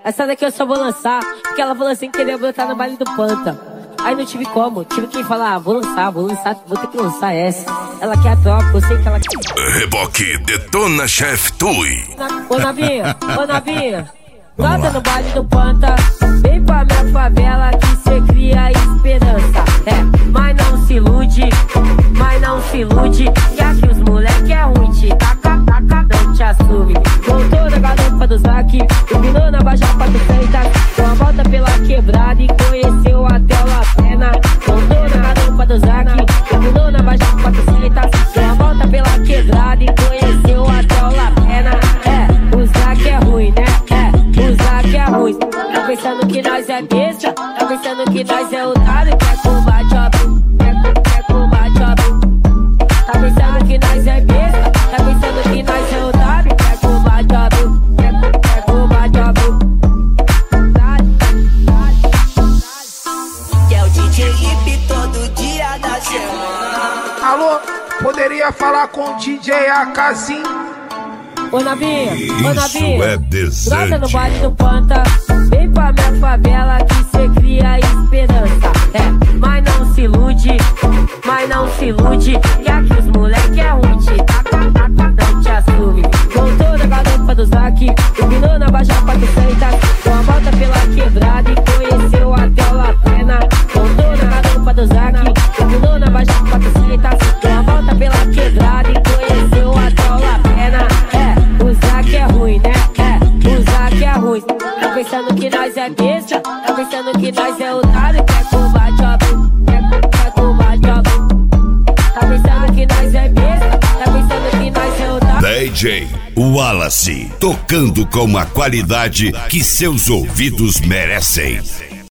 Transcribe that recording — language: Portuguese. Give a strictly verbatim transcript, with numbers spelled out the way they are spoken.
essa daqui eu só vou lançar, porque ela falou assim que queria botar no baile do Panta. Aí não tive como, tive que falar, ah, vou lançar, vou lançar, vou ter que lançar essa. Ela quer a troca, eu sei que ela quer. Reboque Detona Chef Tui. Ô Novinha, ô Novinha, bota no baile do Panta, vem pra minha favela que cê cria esperança. É, mas não se ilude, mas não se ilude, que aqui os moleque é ruim, te taca, taca, não te assume. Voltou na garupa do Zac, dominou na Baixa Pato Freitas, deu uma volta pela quebrada e conheceu até o La Pena. Voltou na garupa do Zac, dominou na Baixa Pato Freitas, deu uma volta pela quebrada e conheceu até o La Pena. É, o Zac é ruim, né? É, o Zac é ruim. Tá pensando que nós é besta? Tá pensando que nós é otário? Quer combate, ó, quer, quer combate, ó. Tá pensando que nós é besta? Tá pensando que nós é otário? Quer combate, ó, quer, quer combate, ó. Que é o D J Hip todo dia da semana. Alô, poderia falar com o D J Akazinho? Ô Novinha, ô Novinha, é desante. brota no baile do Panta, vem pra minha favela que cê cria esperança. É, mas não se ilude, mas não se ilude, que aqui os moleque é ruim, te taca, taca, não te assume. Voltou na garupa do Zac, dominou na Baixa Pato Freitas, deu uma volta pela quebrada e conheceu até o La Pena. Voltou na garupa do Zac, dominou na Baixa Pato Freitas, deu uma volta pela quebrada e conheceu até o La Pena. É, o Zac é ruim, né? É, o Zac é ruim. Tá pensando que nós é besta? Tá pensando que nós é otário? Quer combate, ó, quer, quer combate, ó. Tá pensando que nós é besta? Tá pensando que nós é otário? D J Wallace, tocando com a qualidade que seus ouvidos merecem.